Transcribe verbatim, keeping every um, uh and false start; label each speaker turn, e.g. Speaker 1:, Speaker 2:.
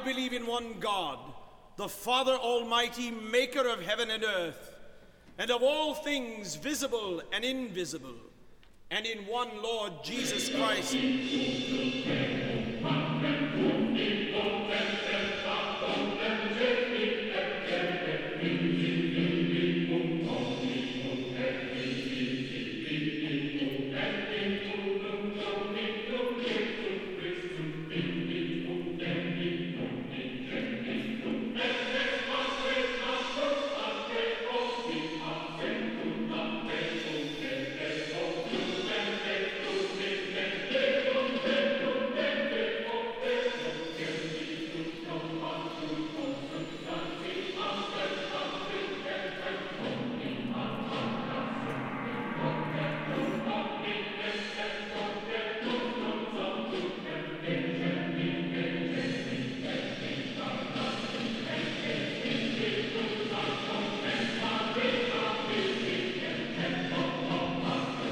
Speaker 1: believe in one God, the Father Almighty, maker of heaven and earth, and of all things visible and invisible, and in one Lord Jesus Christ,